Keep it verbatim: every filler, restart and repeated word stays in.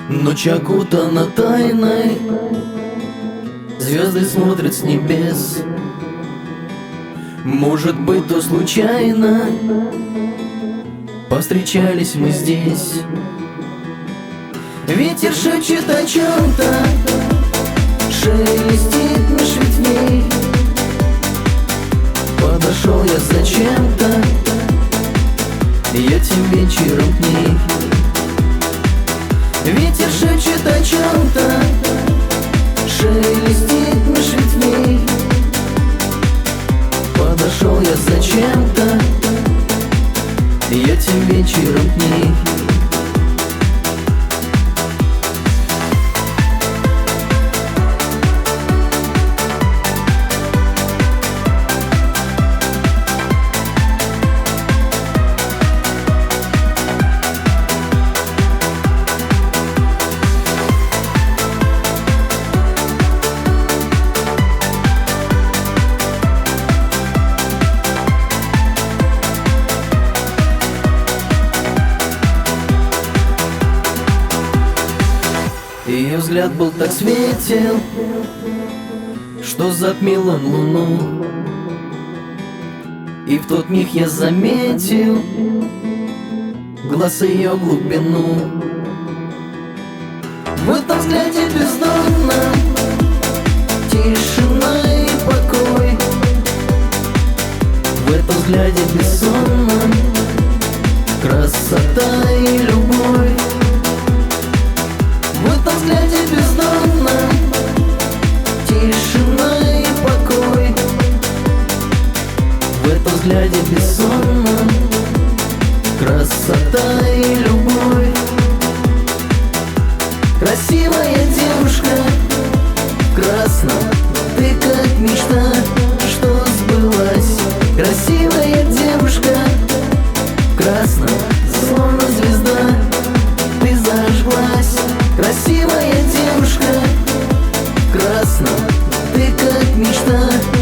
Ночь окутана тайной, звезды смотрят с небес. Может быть, то случайно повстречались мы здесь. Ветер шепчет о чем-то, шелестит меж ветвей. Подошел я зачем-то, я тем вечером к ней. Ветер шепчет о чем-то, шелестит меж ветвей. Подошел я зачем-то, я тем вечером к ней. Ее взгляд был так светел, что затмил он луну. И в тот миг я заметил глаз ее глубину. В этом взгляде бездонном тишина и покой. В этом взгляде бессонном красота и любовь. В этом взгляде бездонном тишина и покой. В этом взгляде бессонном красота и любовь. Красивая девушка в красном, ты как мечта, что сбылась. Красивая девушка в красном, словно звезда, ты зажглась. Красивая девушка в красном, ты как мечта.